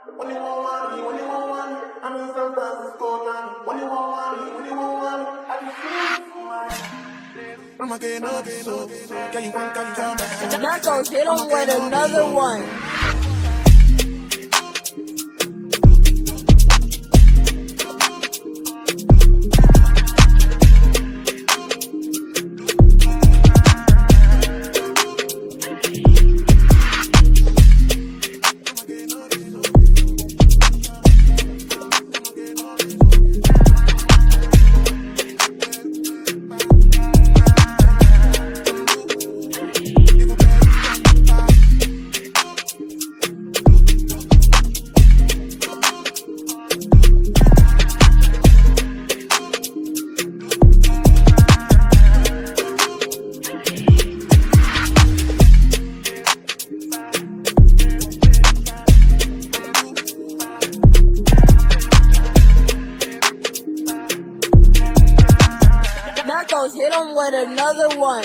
When you want one, I'm in San Francisco now. When you want one, I can feel it. I'm again up, so can you come back? Narcos hit him with another one. Narcos hit him with another one.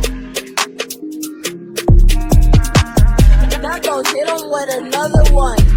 Narcos hit him with another one.